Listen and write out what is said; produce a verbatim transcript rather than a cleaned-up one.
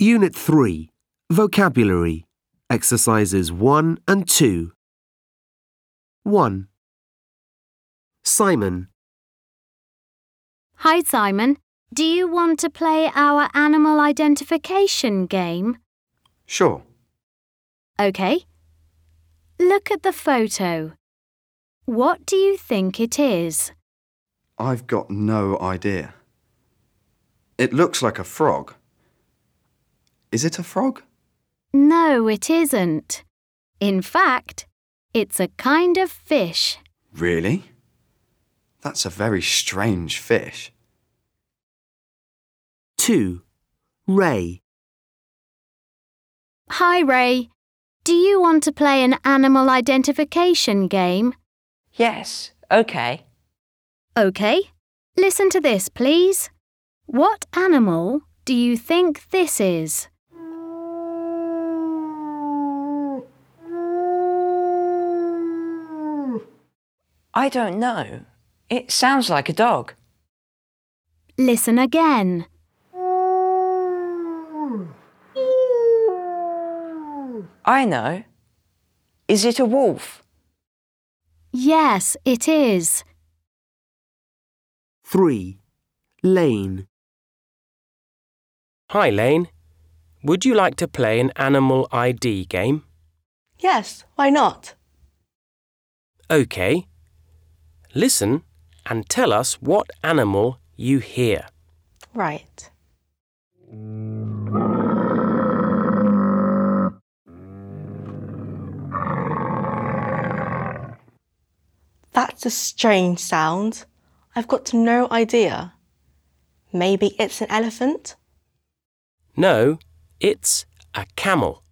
Unit three. Vocabulary. Exercises one and two. one. Simon. Hi, Simon. Do you want to play our animal identification game? Sure. OK. Look at the photo. What do you think it is? I've got no idea. It looks like a frog. Is it a frog? No, it isn't. In fact, it's a kind of fish. Really? That's a very strange fish. two. Ray. Hi, Ray. Do you want to play an animal identification game? Yes, OK. OK. Listen to this, please. What animal do you think this is? I don't know. It sounds like a dog. Listen again. I know. Is it a wolf? Yes, it is. three. Lane. Hi, Lane. Would you like to play an animal I D game? Yes, why not? OK. Listen and tell us what animal you hear. Right. That's a strange sound. I've got no idea. Maybe it's an elephant? No, it's a camel.